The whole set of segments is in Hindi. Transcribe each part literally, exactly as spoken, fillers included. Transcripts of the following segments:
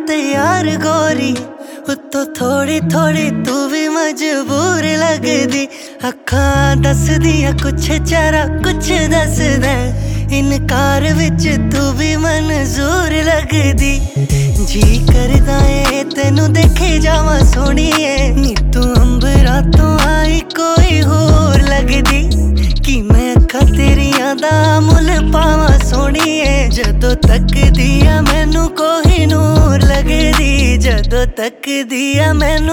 तैयार गोरी, उत्तों थोड़ी थोड़ी तू भी मजबूर लगदी। अखां दस दिया कुछ चेहरा कुछ दसदा, इनकार विच तू भी मंजूर लगदी। जी करदा ए तेनू देखे जावा सोहणीए, नी तू अंबरां तो आई कोई होर लगदी। कि मैं अखां तेरियां दा मुल पावां सोहणीए, जदों तकदी आ मैनू कोहिनूर लगदी। जदों तकदी आ मैनू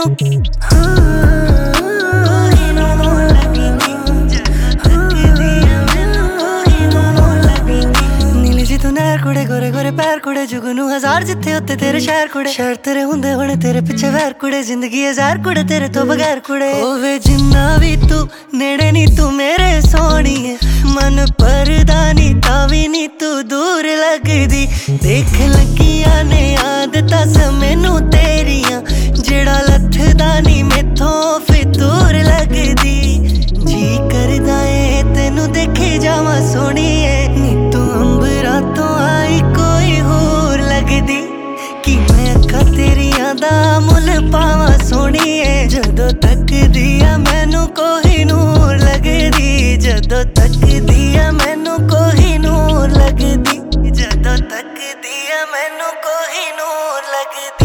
कुड़े गोरे गोरे पैर कुड़े, जुगनू हजार जिथे उत्ते तेरे शहर कुड़े। शहर तेरे हुंदे होने तेरे पिछे वैर कुड़े, जिंदगी हजार कुड़े तेरे तो बगैर कुड़े। होवे जिन्ना भी तू नेड़े नी तू मेरे सोहणीए, मन परदा नी तावी नी तू दूर लगदी। देख लगियां ने आदतां स मैनू तेरियां, जेड़ा लथदा नी मैथों फितूर लगदी। जी करदा ए तेनू देखे जावां सोहणीए, नी तू अंबरां तो आई कोई होर लगदी। कि मैं अखां तेरियां दा मुल पावां सोहणीए, जदों तकदी आ मैनू कोहिनूर लगदी। जदों तकदी आ मैनू कोहिनूर लगदी। जदों तकदी आ मैनू कोहिनूर लगदी।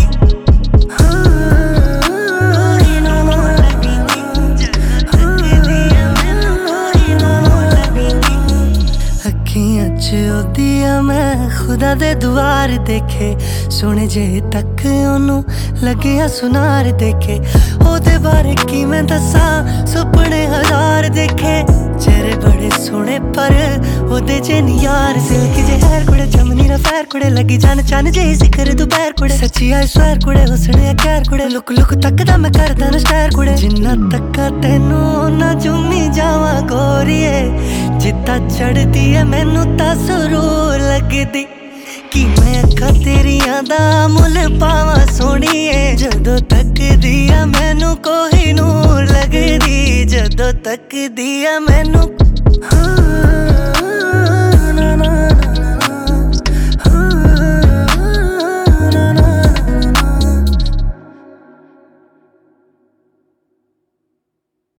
मैं खुदा दे दुआर देखे, सोने जे तक ओनू लगिया सुनार देखे। ओदे बारे की मैं दसा, सुपने हजार देखे। चेहरे बड़े सोने पर ओदे च नी यार, सिल्क जे हैर कुड़े चमनी रफैर कुड़े, लगी जान चन जे सिखर दोपहर कुड़े। सच्ची आई स्वेर कुड़े हुस्ने कैर कुड़े, लुक लुक तकदा मैं करदा न स्टैर कुड़े। जिन्ना तक्का तेनू ना चुम्मी जावा गोरीए, जिद्दां चढ़दी है मैनू तां सुरूर लगदी। कि मैं अखां तेरियां दा मुल पावां सोहणीए, जदों तकदी आ मैनू कोहिनूर लगदी। जदों तकदी आ मैनू